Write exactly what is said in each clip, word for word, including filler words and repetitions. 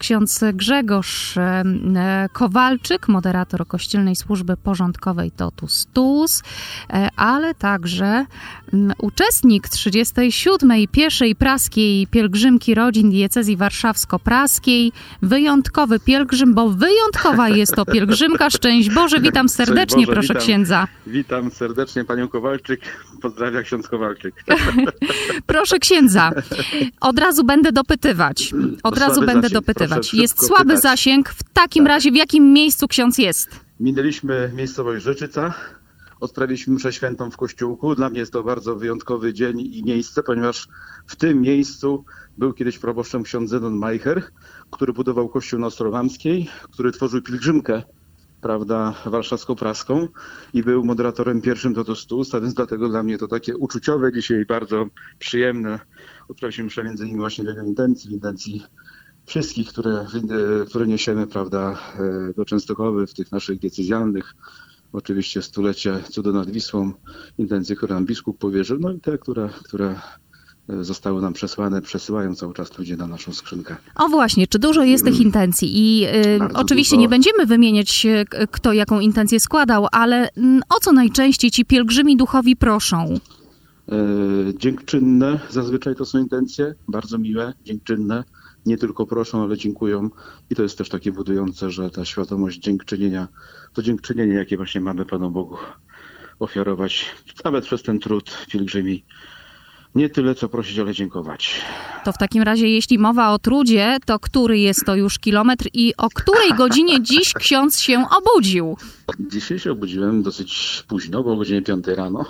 ksiądz Grzegorz Kowalczyk, moderator Kościelnej Służby Porządkowej Totus Tuus, ale także uczestnik trzydziestej siódmej Pieszej Praskiej Pielgrzymki Rodzin Diecezji Warszawsko-Praskiej. Wyjątkowy pielgrzym, bo wyjątkowa jest to pielgrzymka. Szczęść Boże, witam serdecznie, Boże, proszę witam, księdza. Witam serdecznie panią Kowalczyk. Pozdrawia ksiądz Kowalczyk. Proszę księdza, od razu będę dopytywać. Od razu słaby będę zasięg, dopytywać. Jest słaby pytać. zasięg. W takim tak. razie w jakim miejscu ksiądz jest? Minęliśmy miejscowość Rzeczyca. Odprawiliśmy mszę świętą w kościółku. Dla mnie jest to bardzo wyjątkowy dzień i miejsce, ponieważ w tym miejscu był kiedyś proboszczem ksiądz Zenon Majcher, który budował kościół na Ostrowamskiej, który tworzył pielgrzymkę, prawda, warszawsko-praską i był moderatorem pierwszym Totus Tuus, a więc dlatego dla mnie to takie uczuciowe dzisiaj, bardzo przyjemne. Odprawiliśmy mszę między innymi właśnie w jego intencji, w intencji wszystkich, które, które niesiemy, prawda, do Częstochowy w tych naszych diecezjalnych. Oczywiście stulecie cudu nad Wisłą, intencje, które nam biskup powierzył, no i te, które, które zostały nam przesłane, przesyłają cały czas ludzie na naszą skrzynkę. O właśnie, czy dużo jest tych intencji? I y, oczywiście dużo. Nie będziemy wymieniać, kto jaką intencję składał, ale y, o co najczęściej ci pielgrzymi duchowi proszą? Yy, dziękczynne, zazwyczaj to są intencje, bardzo miłe, dziękczynne. Nie tylko proszą, ale dziękują. I to jest też takie budujące, że ta świadomość dziękczynienia, to dziękczynienie, jakie właśnie mamy Panu Bogu ofiarować, nawet przez ten trud pielgrzymi. Nie tyle, co prosić, ale dziękować. To w takim razie, jeśli mowa o trudzie, to który jest to już kilometr i o której godzinie dziś ksiądz się obudził? Dzisiaj się obudziłem dosyć późno, bo o godzinie piątej rano.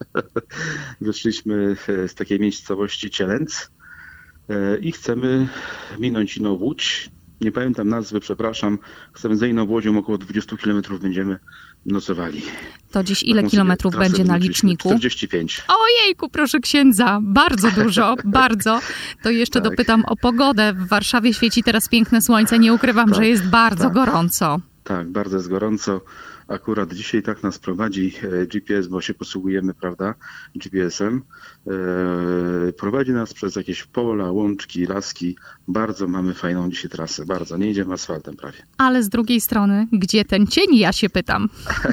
Wyszliśmy z takiej miejscowości Cielęc i chcemy minąć Inowłódź. Nie pamiętam nazwy, przepraszam. Chcemy za Inowłodzią, około dwadzieścia kilometrów będziemy nocowali. To dziś ile kilometrów będzie na liczniku? czterdzieści pięć. Ojejku, proszę księdza, bardzo dużo, bardzo. To jeszcze tak. dopytam o pogodę. W Warszawie świeci teraz piękne słońce. Nie ukrywam, tak, że jest bardzo tak. gorąco. Tak, bardzo jest gorąco. Akurat dzisiaj tak nas prowadzi G P S, bo się posługujemy, prawda, G P S-em. Eee, prowadzi nas przez jakieś pola, łączki, laski. Bardzo mamy fajną dzisiaj trasę, bardzo. Nie idziemy asfaltem prawie. Ale z drugiej strony, gdzie ten cień, ja się pytam.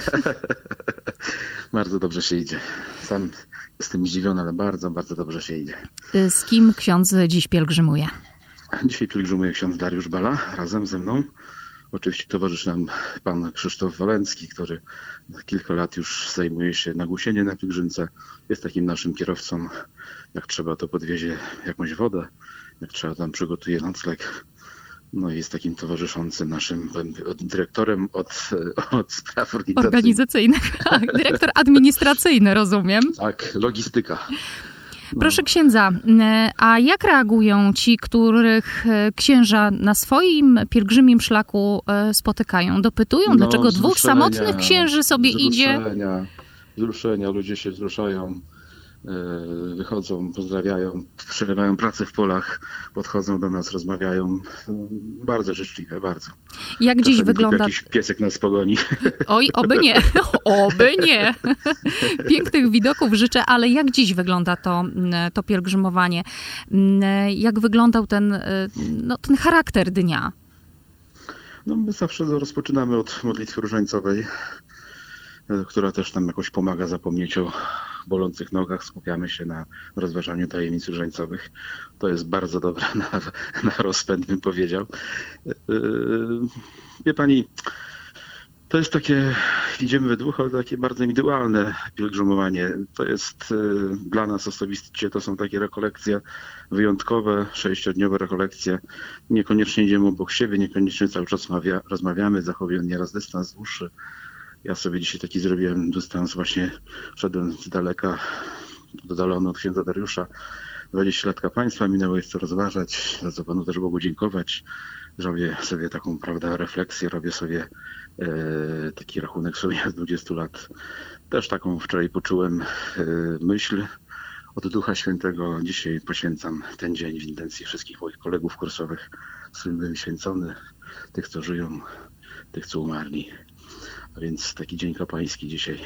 Bardzo dobrze się idzie. Sam jestem zdziwiony, ale bardzo, bardzo dobrze się idzie. Z kim ksiądz dziś pielgrzymuje? Dzisiaj pielgrzymuje ksiądz Dariusz Bala razem ze mną. Oczywiście towarzyszy nam pan Krzysztof Walencki, który kilka lat już zajmuje się nagłusieniem na pielgrzymce. Jest takim naszym kierowcą. Jak trzeba, to podwiezie jakąś wodę. Jak trzeba, tam przygotuje nocleg. No i jest takim towarzyszącym naszym dyrektorem od, od spraw organizacyjnych. Organizacyjnych. Dyrektor administracyjny, rozumiem. Tak, logistyka. Proszę księdza, a jak reagują ci, których księża na swoim pielgrzymim szlaku spotykają? Dopytują, no, dlaczego dwóch samotnych księży sobie idzie? Wzruszenia, wzruszenia, ludzie się wzruszają, wychodzą, pozdrawiają, przerywają pracę w polach, podchodzą do nas, rozmawiają. Bardzo życzliwe, bardzo. Jak dziś Czasami wygląda... jakiś piesek nas pogoni. Oj, oby nie, oby nie. Pięknych widoków życzę, ale jak dziś wygląda to, to pielgrzymowanie? Jak wyglądał ten, no, ten charakter dnia? No my zawsze rozpoczynamy od modlitwy różańcowej, która też nam jakoś pomaga zapomnieć o bolących nogach. Skupiamy się na rozważaniu tajemnic różańcowych. To jest bardzo dobre na, na rozpęd, bym powiedział. Wie pani, to jest takie, idziemy we dwóch, ale takie bardzo indywidualne pielgrzymowanie. To jest dla nas osobiście, to są takie rekolekcje wyjątkowe, sześciodniowe rekolekcje. Niekoniecznie idziemy obok siebie, niekoniecznie cały czas rozmawiamy, zachowujemy nieraz dystans dłuższy. Ja sobie dzisiaj taki zrobiłem dystans, właśnie szedłem z daleka, oddalony od księdza Dariusza. dwadzieścia lat kapłaństwa minęło, jest co rozważać, za co Panu też Bogu dziękować. Robię sobie taką, prawda, refleksję, robię sobie e, taki rachunek sumienia z dwudziestu lat. Też taką wczoraj poczułem e, myśl od Ducha Świętego. Dzisiaj poświęcam ten dzień w intencji wszystkich moich kolegów kursowych, którym byłem święcony, tych, co żyją, tych, co umarli. A więc taki dzień kapłański dzisiaj.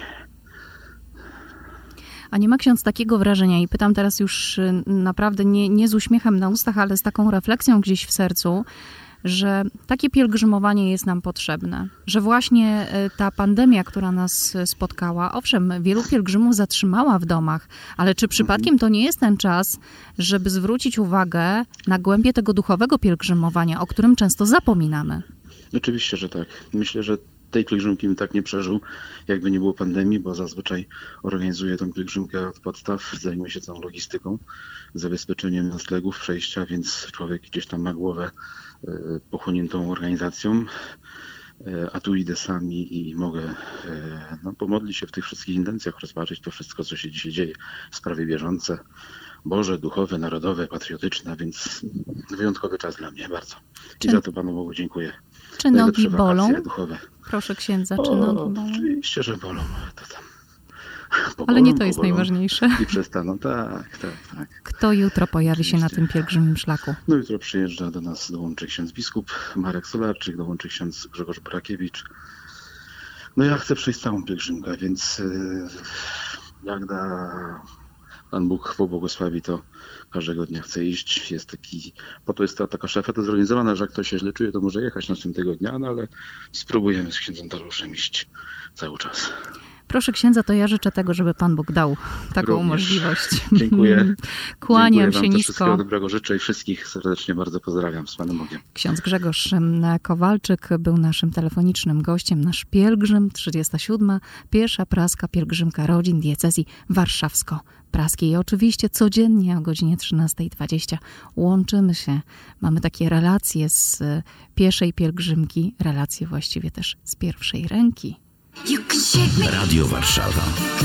A nie ma ksiądz takiego wrażenia, i pytam teraz już naprawdę nie, nie z uśmiechem na ustach, ale z taką refleksją gdzieś w sercu, że takie pielgrzymowanie jest nam potrzebne, że właśnie ta pandemia, która nas spotkała, owszem, wielu pielgrzymów zatrzymała w domach, ale czy przypadkiem to nie jest ten czas, żeby zwrócić uwagę na głębię tego duchowego pielgrzymowania, o którym często zapominamy? Oczywiście, że tak. Myślę, że tej pielgrzymki bym tak nie przeżył, jakby nie było pandemii, bo zazwyczaj organizuję tą pielgrzymkę od podstaw, zajmuję się całą logistyką, zabezpieczeniem noclegów, przejścia, więc człowiek gdzieś tam ma głowę pochłoniętą organizacją, a tu idę sam i mogę no, pomodlić się w tych wszystkich intencjach, rozważyć to wszystko, co się dzisiaj dzieje, sprawy bieżące, Boże, duchowe, narodowe, patriotyczne, więc wyjątkowy czas dla mnie bardzo. I czy, za to Panu Bogu dziękuję. Czy nogi bolą? Duchowe. Proszę księdza, czy o, nogi bolą? Oczywiście, że bolą. To tam. Pobolą, ale nie to jest najważniejsze. I przestaną, tak, tak, tak. Kto jutro pojawi oczywiście się na tym pielgrzymim szlaku? No jutro przyjeżdża do nas, dołączy ksiądz biskup Marek Solarczyk, dołączy ksiądz Grzegorz Brakiewicz. No ja chcę przejść całą pielgrzymkę, więc jak da Pan Bóg pobłogosławi, to każdego dnia chcę iść. Jest taki, po to jest ta taka szafeta zorganizowana, że jak ktoś się źle czuje, to może jechać następnego dnia, no ale spróbujemy z księdzem Dariuszem iść cały czas. Proszę księdza, to ja życzę tego, żeby Pan Bóg dał taką Również. możliwość. Dziękuję. Kłaniam Dziękuję się wam, nisko. Wszystkiego dobrego życzę i wszystkich serdecznie bardzo pozdrawiam z Panem Bogiem. Ksiądz Grzegorz Kowalczyk był naszym telefonicznym gościem, nasz pielgrzym, trzydziesta siódma, pierwsza praska pielgrzymka rodzin diecezji warszawsko-praskiej. I oczywiście codziennie o godzinie trzynasta dwadzieścia łączymy się. Mamy takie relacje z pieszej pielgrzymki, relacje właściwie też z pierwszej ręki. Radio Warszawa.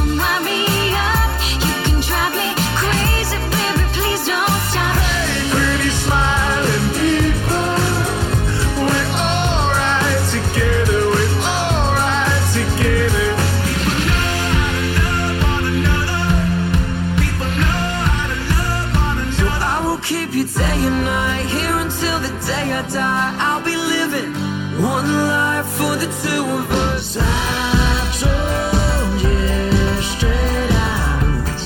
Keep you day and night here until the day I die. I'll be living one life for the two of us. Zacząć jeszcze raz.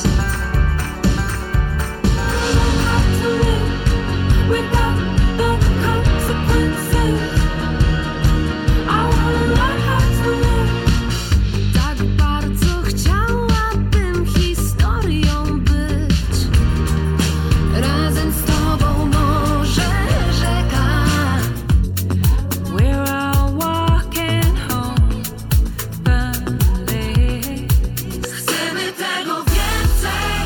Without the consequences, I wanna learn how to live. Tak bardzo chciałabym historią być. Razem z tobą może rzeka. We're all walking home, valley. Chcemy tego więcej.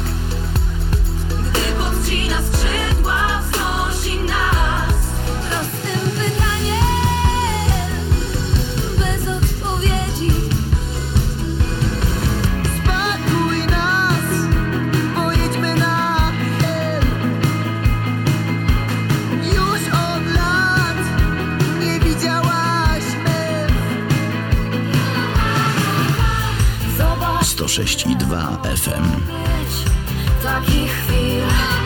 Gdy podcina skrzydła, wznosi nas. Prostym pytaniem, bez odpowiedzi. Spakuj nas, pojedźmy na hel. Już od lat nie widziałaś mew. Zobacz sto sześć i dwa F M. takich chwil.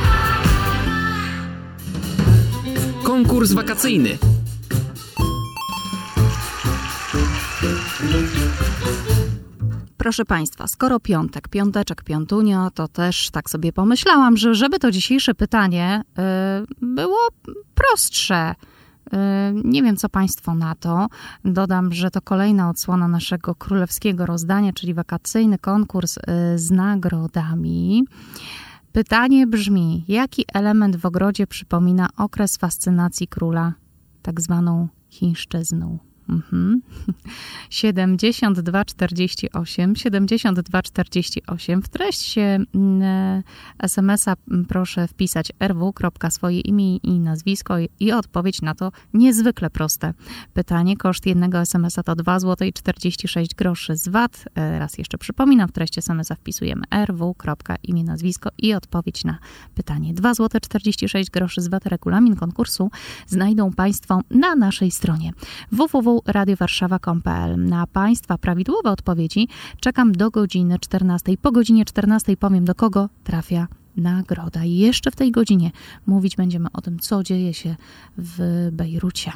Konkurs wakacyjny. Proszę Państwa, skoro piątek, piąteczek, piątunio, to też tak sobie pomyślałam, że żeby to dzisiejsze pytanie y, było prostsze. Y, nie wiem, co Państwo na to. Dodam, że to kolejna odsłona naszego królewskiego rozdania, czyli wakacyjny konkurs y, z nagrodami. Pytanie brzmi, jaki element w ogrodzie przypomina okres fascynacji króla, tak zwaną chińszczyzną? Mhm. siedemdziesiąt dwa czterdzieści osiem, siedemdziesiąt dwa czterdzieści osiem. W treść es em es a proszę wpisać er wu. swoje imię i nazwisko i odpowiedź na to niezwykle proste pytanie. Koszt jednego es em es a to dwa złote i czterdzieści sześć groszy z V A T. Raz jeszcze przypominam, w treść es em es a wpisujemy er wu. imię, nazwisko i odpowiedź na pytanie. dwa złote czterdzieści sześć groszy z V A T. Regulamin konkursu znajdą Państwo na naszej stronie w w w kropka radio warszawa kropka com kropka pe el. Na Państwa prawidłowe odpowiedzi czekam do godziny czternastej. Po godzinie czternastej powiem, do kogo trafia nagroda. I jeszcze w tej godzinie mówić będziemy o tym, co dzieje się w Bejrucie.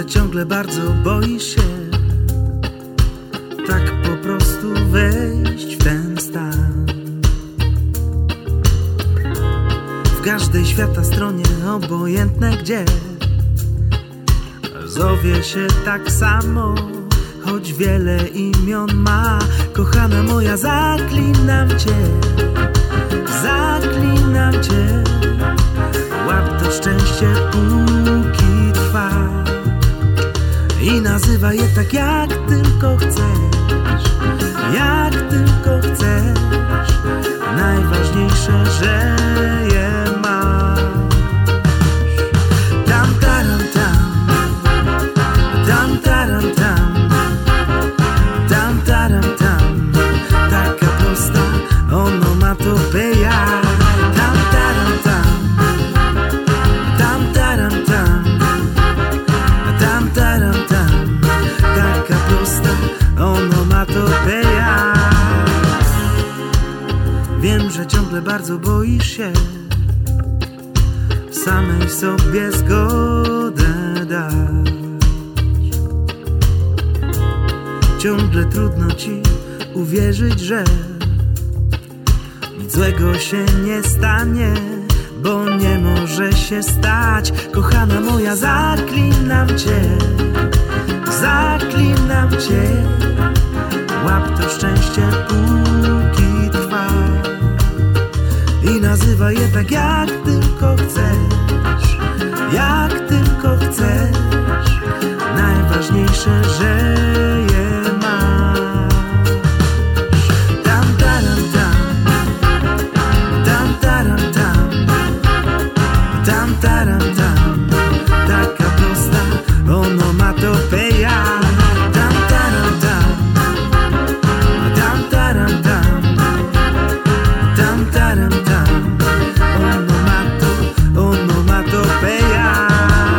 ciągle bardzo boisz się tak po prostu wejść w ten stan. W każdej świata stronie, obojętne gdzie, zowie się tak samo, choć wiele imion ma. Kochana moja, zaklinam cię, zaklinam cię, łap to szczęście póki trwa i nazywaj je tak jak tylko chcesz, jak tylko chcesz. Najważniejsze, że je masz. Tam taram tam, tam taram tam, tam taram tam, taka prosta onomatopeja. Tam taram tam, tam taram tam, tam taram tam, taka prosta onomatopeja. Wiem, że ciągle bardzo boisz się samej sobie zgodę dać. Ciągle trudno ci uwierzyć, że nic złego się nie stanie, bo nie może się stać. Kochana moja, zaklinam cię, zaklinam cię, łap to szczęście póki trwa i nazywaj je tak jak tylko chcesz, jak tylko chcesz. Najważniejsze, że je masz. Tam taram tam, tam taram tam, tam taram tam, taka prosta onomatopeja. Tam taram tam, tam taram tam, tam taram tam, onomato, onomatopeja.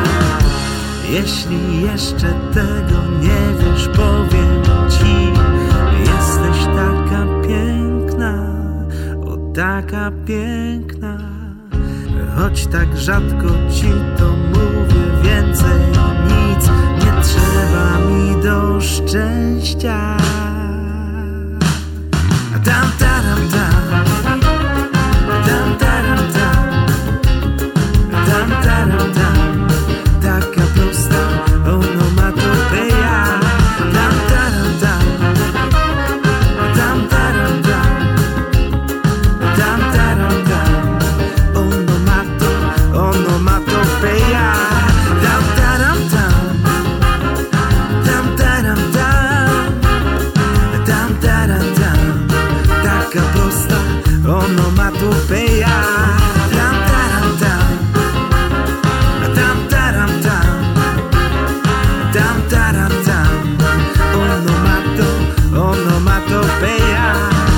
Jeśli jeszcze tego nie wiesz, powiem ci, jesteś taka piękna, o taka piękna. Choć tak rzadko ci to mówię, więcej nic nie trzeba mi do szczęścia. Tam taram tam, tam taram tam, tam taram tam, taka prosta onomatopeja. Tam taram tam, tam taram tam, tam taram tam, onomato, onomatopeja. Tam taram tam, tam taram tam, tam taram tam, taka prosta onomatopeja. Tam taram tam, tam taram tam, tam taram tam, onomato, onomatopeja.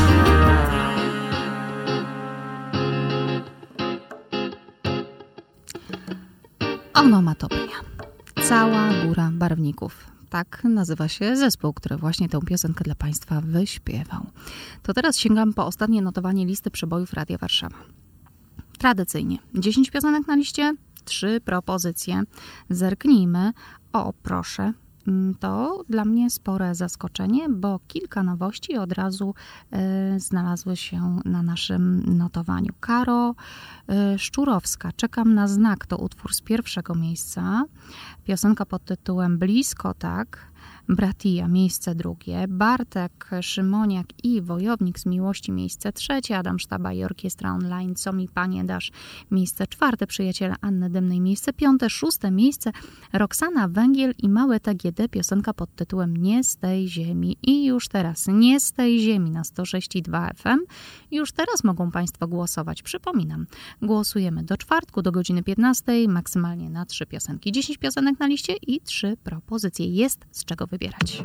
Onomatopeja. Cała góra barwników. Tak nazywa się zespół, który właśnie tę piosenkę dla Państwa wyśpiewał. To teraz sięgam po ostatnie notowanie listy przebojów Radia Warszawa. Tradycyjnie dziesięć piosenek na liście, trzy propozycje. Zerknijmy. O, proszę. To dla mnie spore zaskoczenie, bo kilka nowości od razu y, znalazły się na naszym notowaniu. Karo y, Szczurowska, Czekam na znak, to utwór z pierwszego miejsca. Piosenka pod tytułem Blisko tak. Bratia, miejsce drugie. Bartek Szymoniak i Wojownik z miłości, miejsce trzecie. Adam Sztaba i Orkiestra Online, Co mi panie dasz, miejsce czwarte. Przyjaciele Anny Dymnej, miejsce piąte. Szóste miejsce Roxana Węgiel i Małe T G D, piosenka pod tytułem Nie z tej ziemi. I już teraz Nie z tej ziemi na sto sześć i dwa F M. Już teraz mogą Państwo głosować. Przypominam, głosujemy do czwartku, do godziny piętnastej, maksymalnie na trzy piosenki. dziesięć piosenek na liście i trzy propozycje. Jest z czego wybierać.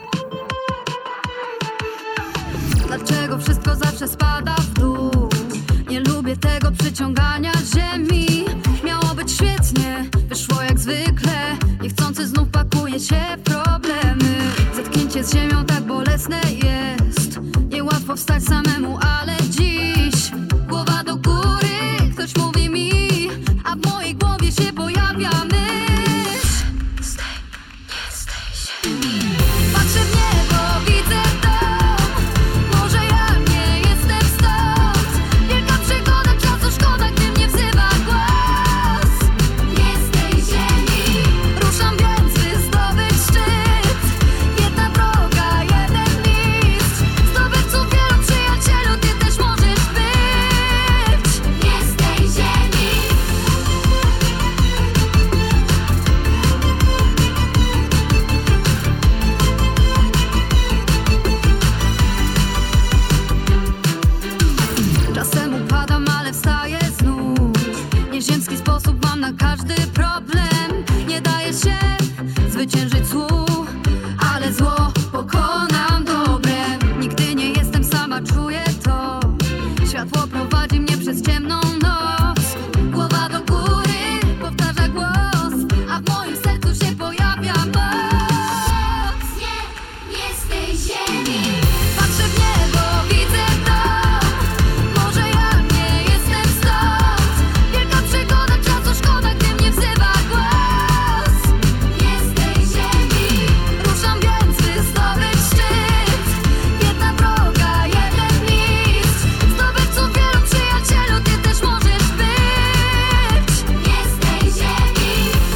Dlaczego wszystko zawsze spada w dół? Nie lubię tego przyciągania ziemi. Miało być świetnie, wyszło jak zwykle. Niechcący znów pakuje się w problemy. Zetknięcie z ziemią tak bolesne jest. Niełatwo wstać samemu, ale dziś głowa do góry, ktoś mówi mi, a w mojej głowie się pojawia myśl. każdy problem. Nie daje się zwyciężyć złu, ale zło pokonam dobrem. Nigdy nie jestem sama, czuję to. Światło prowadzi mnie przez ciemną noc. Głowa do góry, powtarza głos, a w moim sercu się pojawia moc. Nie, nie z tej ziemi. Patrzę w niebo, widzę to. Może ja nie jestem stąd. Wielka przygoda, czasu szkoda, gdy mnie wzywa głos. Nie z tej ziemi. Ruszam więc, by zdobyć szczyt. Jedna droga, jeden mistrz. Zdobywców wielu przyjacielu, ty też możesz być. Nie z tej ziemi.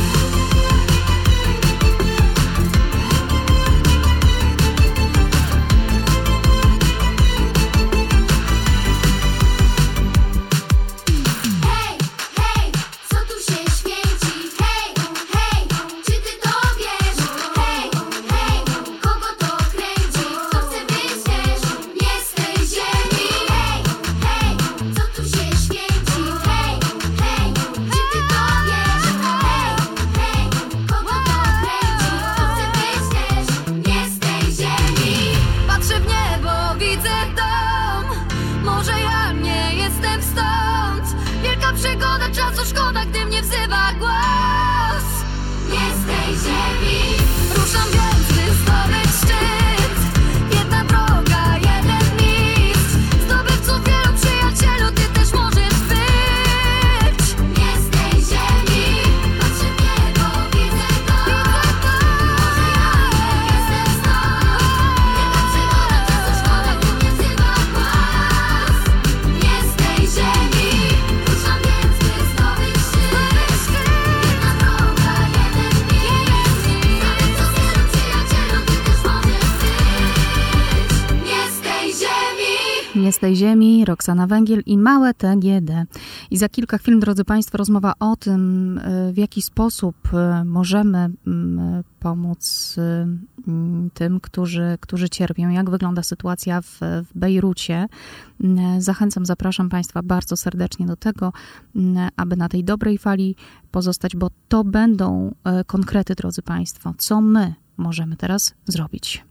Hej, hej, co tu się święci? Hej, hej, czy ty to wiesz? Hej, hej, kogo to kręci? Kto chce być też nie z tej ziemi? Hej, hej, co tu się święci? Hej, hej, czy ty to wiesz? Hej, hej, kogo to kręci? Kto chce być też nie z tej ziemi? Patrzę w niebo, widzę dom. Może ja nie jestem stąd. Wielka przygoda, czasu szkoda, gdy mnie wzywa głos. Nie z tej ziemi. Ruszam więc, by zdobyć szczyt. Jedna droga, jeden mistrz. Zdobywców wielu przyjacielu, ty też możesz być. Nie z tej ziemi. Patrzę w niebo, widzę to. Może ja nie jestem stąd. Wielka przygoda, czasu szkoda, gdy mnie wzywa głos. Nie z tej ziemi. Ruszam więc, by zdobyć szczyt. Jedna droga, jeden mistrz. Zdobywców wielu przyjacielu, ty też możesz być. Nie z tej ziemi. Nie z tej ziemi, Roxana Węgiel i Małe T G D. I za kilka chwil, drodzy Państwo, rozmowa o tym, y, w jaki sposób y, możemy y, pomóc y, y, tym, którzy, którzy cierpią, jak wygląda sytuacja w, w Bejrucie. Y, Zachęcam, zapraszam Państwa bardzo serdecznie do tego, y, aby na tej dobrej fali pozostać, bo to będą y, konkrety, drodzy Państwo, co my możemy teraz zrobić.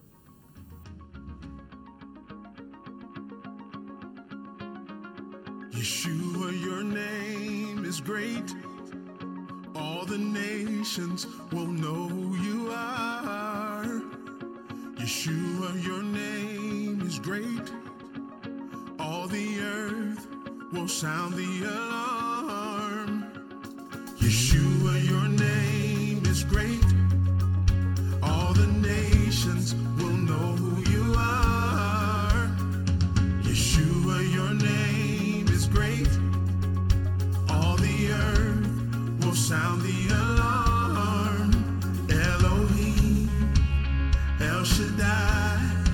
Yeshua, your name is great. All the nations will know who you are. Yeshua, your name is great. All the earth will sound the alarm. Yeshua, your name is great. All the nations will know who you are. Yeshua, your name is great. All the earth will sound the alarm. Elohim, El Shaddai,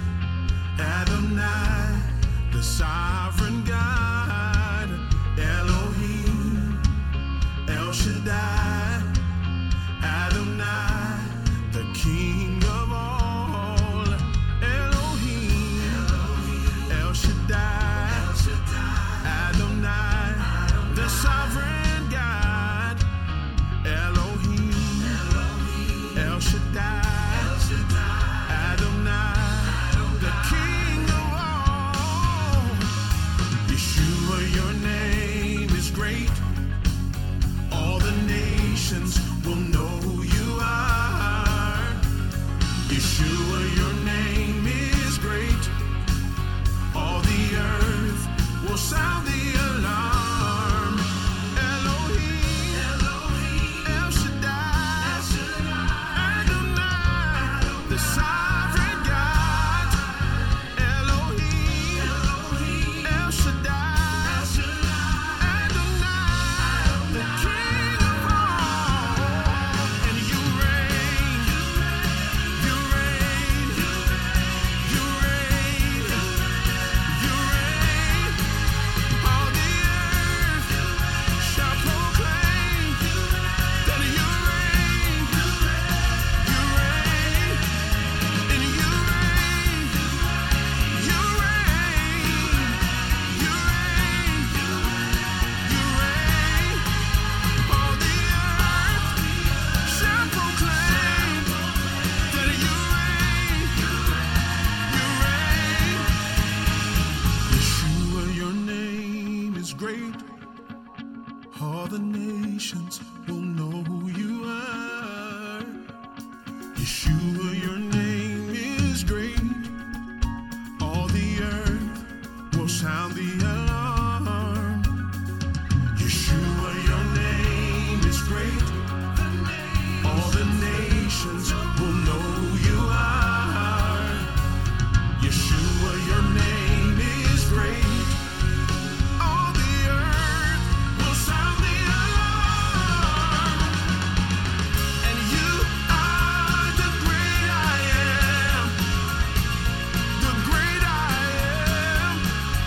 Adonai, the sovereign God. Elohim, El Shaddai, Adonai, the King of all. Elohim, El Shaddai, Adonai, the sovereign God. Elohim, great. All the nations will know who you are. Yeshua, your name is great. All the earth will sound the alarm. Yeshua, your name is great. All the nations will know who you are. Yeshua, your name is great. All the earth will sound the alarm. And you are the great I am. The great I am.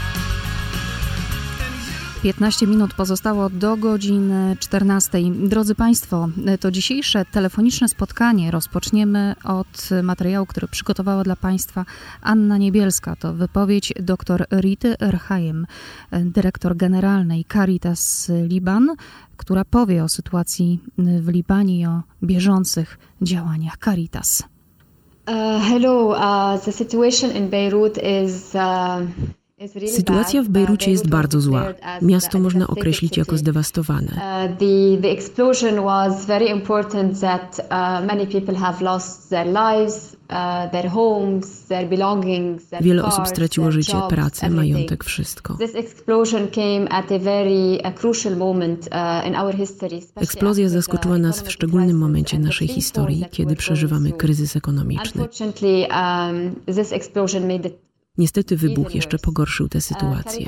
And you piętnaście minut pozostało do godziny czternastej. Drodzy Państwo, to dzisiejsze telefoniczne spotkanie rozpoczniemy od materiału, który przygotowała dla Państwa Anna Niebielska. To wypowiedź dr Rity Erhajem, dyrektor generalnej Caritas Liban, która powie o sytuacji w Libanie i o bieżących działaniach Caritas. Uh, hello, uh, the situation in Beirut is uh... Sytuacja w Bejrucie jest bardzo zła. Miasto można określić jako zdewastowane. The, the explosion was very important that uh, many people have lost their lives, uh, their homes, their belongings, their Wiele cars, osób straciło their życie, jobs, pracę, everything. majątek, wszystko. This explosion came at a very a crucial moment uh, in our history. especially Eksplozja after the zaskoczyła nas w economic szczególnym crisis momencie and the naszej free historii, fall that kiedy we're przeżywamy going through. kryzys ekonomiczny. Unfortunately, um, this explosion made it Niestety wybuch jeszcze pogorszył tę sytuację.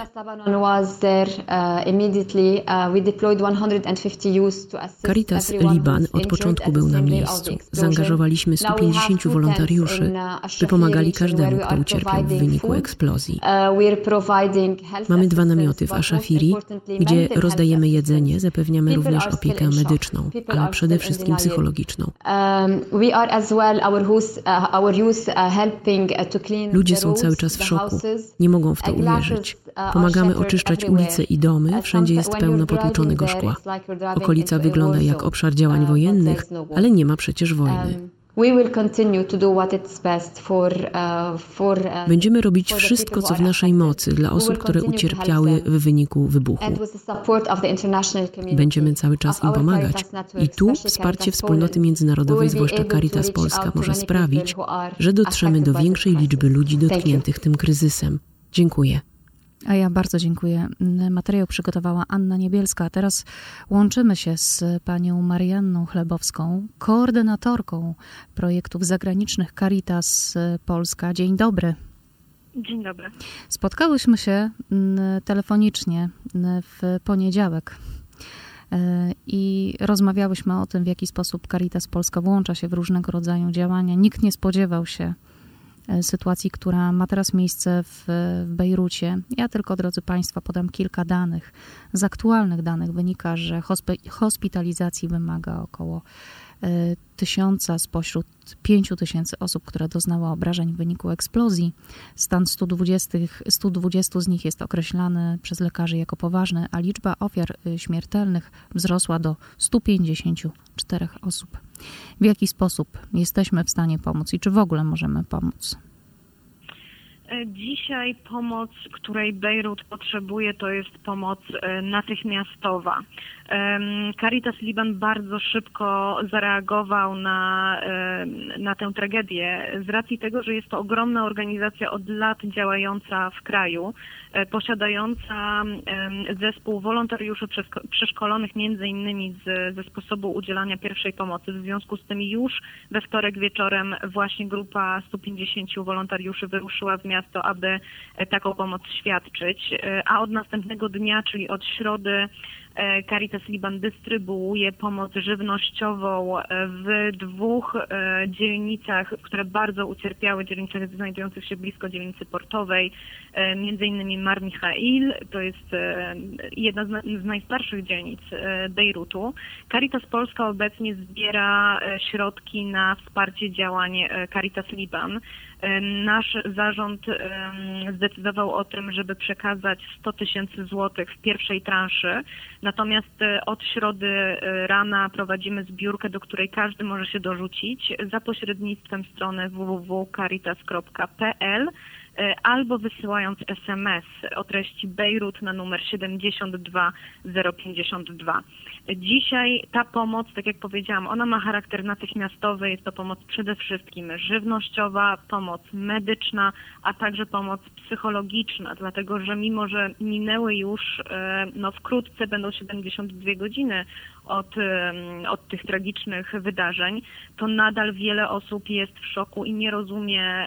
Caritas Liban od początku był na miejscu. Zaangażowaliśmy stu pięćdziesięciu wolontariuszy, by pomagali każdemu, kto ucierpiał w wyniku eksplozji. Mamy dwa namioty w Ashafiri, gdzie rozdajemy jedzenie, zapewniamy również opiekę medyczną, ale przede wszystkim psychologiczną. Ludzie są cały czas w szoku. Nie mogą w to uwierzyć. Pomagamy oczyszczać ulice i domy. Wszędzie jest pełno potłuczonego szkła. Okolica wygląda jak obszar działań wojennych, ale nie ma przecież wojny. Będziemy robić wszystko, co w naszej mocy dla osób, które ucierpiały w wyniku wybuchu. Będziemy cały czas im pomagać. I tu wsparcie wspólnoty międzynarodowej, zwłaszcza Caritas Polska, może sprawić, że dotrzemy do większej liczby ludzi dotkniętych tym kryzysem. Dziękuję. A ja bardzo dziękuję. Materiał przygotowała Anna Niebielska. A teraz łączymy się z panią Marianną Chlebowską, koordynatorką projektów zagranicznych Caritas Polska. Dzień dobry. Dzień dobry. Spotkałyśmy się telefonicznie w poniedziałek i rozmawiałyśmy o tym, w jaki sposób Caritas Polska włącza się w różnego rodzaju działania. Nikt nie spodziewał się sytuacji, która ma teraz miejsce w, w Bejrucie. Ja tylko, drodzy Państwo, podam kilka danych. Z aktualnych danych wynika, że hospi- hospitalizacji wymaga około y, tysiąca spośród pięciu tysięcy osób, które doznały obrażeń w wyniku eksplozji. Stan stu dwudziestu, stu dwudziestu z nich jest określany przez lekarzy jako poważny, a liczba ofiar śmiertelnych wzrosła do stu pięćdziesięciu czterech osób. W jaki sposób jesteśmy w stanie pomóc i czy w ogóle możemy pomóc? Dzisiaj pomoc, której Bejrut potrzebuje, to jest pomoc natychmiastowa. Caritas Liban bardzo szybko zareagował na, na tę tragedię z racji tego, że jest to ogromna organizacja od lat działająca w kraju, posiadająca zespół wolontariuszy przeszkolonych między innymi z, ze sposobu udzielania pierwszej pomocy. W związku z tym już we wtorek wieczorem właśnie grupa stu pięćdziesięciu wolontariuszy wyruszyła w miasto, aby taką pomoc świadczyć, a od następnego dnia, czyli od środy, Caritas Liban dystrybuuje pomoc żywnościową w dwóch dzielnicach, które bardzo ucierpiały, dzielnicach znajdujących się blisko dzielnicy portowej, między innymi Mar Michail, to jest jedna z najstarszych dzielnic Bejrutu. Caritas Polska obecnie zbiera środki na wsparcie działań Caritas Liban. Nasz zarząd zdecydował o tym, żeby przekazać sto tysięcy złotych w pierwszej transzy. Natomiast od środy rana prowadzimy zbiórkę, do której każdy może się dorzucić za pośrednictwem strony w w w kropka caritas kropka p l. albo wysyłając es em es o treści Bejrut na numer siedemdziesiąt dwa zero pięćdziesiąt dwa. Dzisiaj ta pomoc, tak jak powiedziałam, ona ma charakter natychmiastowy, jest to pomoc przede wszystkim żywnościowa, pomoc medyczna, a także pomoc psychologiczna, dlatego że mimo, że minęły już, no wkrótce będą siedemdziesiąt dwie godziny od, od tych tragicznych wydarzeń, to nadal wiele osób jest w szoku i nie rozumie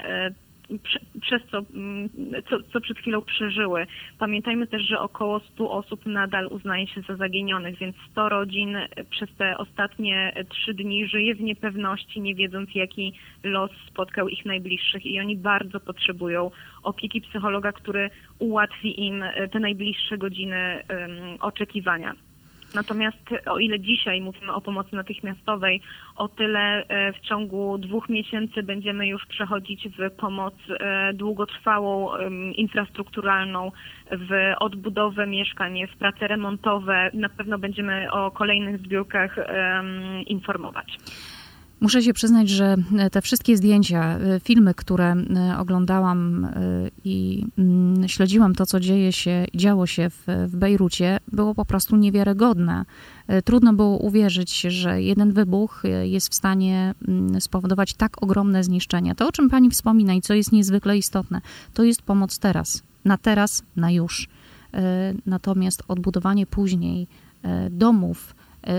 przez co, co, co przed chwilą przeżyły. Pamiętajmy też, że około stu osób nadal uznaje się za zaginionych, więc sto rodzin przez te ostatnie trzy dni żyje w niepewności, nie wiedząc, jaki los spotkał ich najbliższych i oni bardzo potrzebują opieki psychologa, który ułatwi im te najbliższe godziny um, oczekiwania. Natomiast o ile dzisiaj mówimy o pomocy natychmiastowej, o tyle w ciągu dwóch miesięcy będziemy już przechodzić w pomoc długotrwałą, infrastrukturalną, w odbudowę mieszkań, w prace remontowe. Na pewno będziemy o kolejnych zbiórkach informować. Muszę się przyznać, że te wszystkie zdjęcia, filmy, które oglądałam i śledziłam to, co dzieje się, działo się w, w Bejrucie, było po prostu niewiarygodne. Trudno było uwierzyć, że jeden wybuch jest w stanie spowodować tak ogromne zniszczenia. To, o czym pani wspomina i co jest niezwykle istotne, to jest pomoc teraz. Na teraz, na już. Natomiast odbudowanie później domów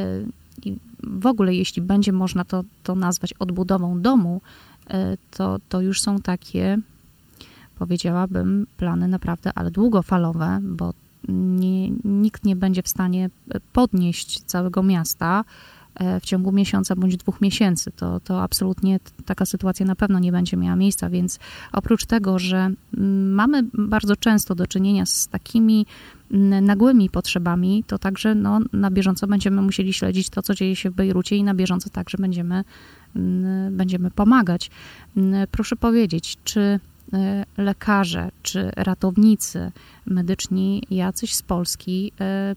i w ogóle, jeśli będzie można to, to nazwać odbudową domu, to, to już są takie, powiedziałabym, plany naprawdę, ale długofalowe, bo nie, nikt nie będzie w stanie podnieść całego miasta w ciągu miesiąca bądź dwóch miesięcy. To, to absolutnie taka sytuacja na pewno nie będzie miała miejsca, więc oprócz tego, że mamy bardzo często do czynienia z takimi nagłymi potrzebami, to także no, na bieżąco będziemy musieli śledzić to, co dzieje się w Bejrucie i na bieżąco także będziemy, będziemy pomagać. Proszę powiedzieć, czy lekarze, czy ratownicy medyczni jacyś z Polski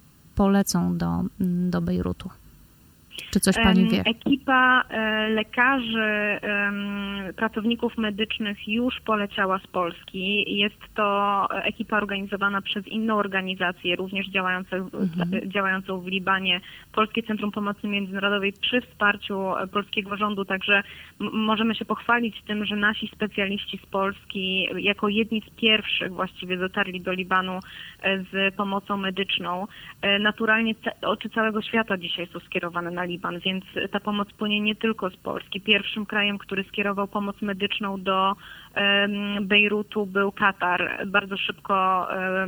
polecą do, do Bejrutu? Czy coś pani wie? Ekipa lekarzy, pracowników medycznych już poleciała z Polski. Jest to ekipa organizowana przez inną organizację, również działającą, mhm. działającą w Libanie, Polskie Centrum Pomocy Międzynarodowej przy wsparciu polskiego rządu. Także możemy się pochwalić tym, że nasi specjaliści z Polski jako jedni z pierwszych właściwie dotarli do Libanu z pomocą medyczną. Naturalnie oczy całego świata dzisiaj są skierowane na Liban, więc ta pomoc płynie nie tylko z Polski. Pierwszym krajem, który skierował pomoc medyczną do Bejrutu był Katar. Bardzo szybko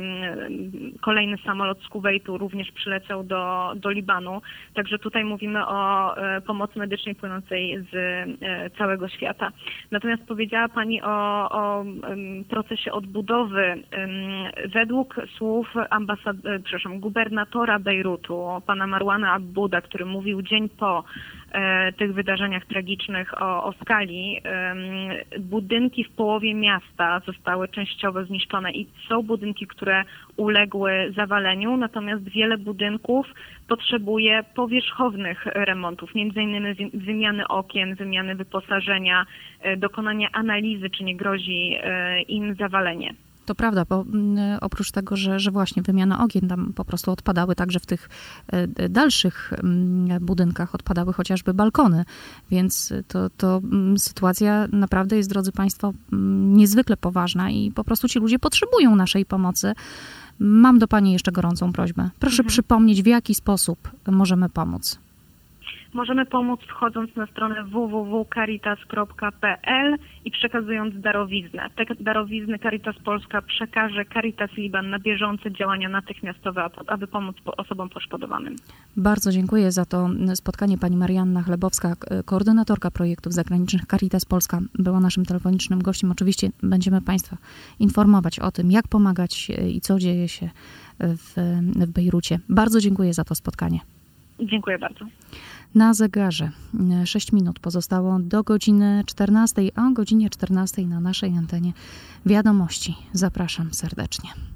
kolejny samolot z Kuwejtu również przyleciał do, do Libanu. Także tutaj mówimy o pomocy medycznej płynącej z całego świata. Natomiast powiedziała pani o, o procesie odbudowy. Według słów ambasad- przepraszam, gubernatora Bejrutu, pana Marwana Abuda, który mówił dzień po tych wydarzeniach tragicznych o, o skali, budynki w połowie miasta zostały częściowo zniszczone i są budynki, które uległy zawaleniu, natomiast wiele budynków potrzebuje powierzchownych remontów, między innymi wymiany okien, wymiany wyposażenia, dokonania analizy, czy nie grozi im zawalenie. To prawda, bo oprócz tego, że, że właśnie wymiana okien tam po prostu odpadały, także w tych dalszych budynkach odpadały chociażby balkony, więc to, to sytuacja naprawdę jest, drodzy Państwo, niezwykle poważna i po prostu ci ludzie potrzebują naszej pomocy. Mam do Pani jeszcze gorącą prośbę. Proszę mhm. przypomnieć, w jaki sposób możemy pomóc. Możemy pomóc wchodząc na stronę w w w kropka caritas kropka p l i przekazując darowiznę. Te darowizny Caritas Polska przekaże Caritas Liban na bieżące działania natychmiastowe, aby pomóc osobom poszkodowanym. Bardzo dziękuję za to spotkanie. Pani Marianna Chlebowska, koordynatorka projektów zagranicznych Caritas Polska, była naszym telefonicznym gościem. Oczywiście będziemy Państwa informować o tym, jak pomagać i co dzieje się w, w Bejrucie. Bardzo dziękuję za to spotkanie. Dziękuję bardzo. Na zegarze sześć minut pozostało do godziny czternastej, a o godzinie czternastej na naszej antenie wiadomości. Zapraszam serdecznie.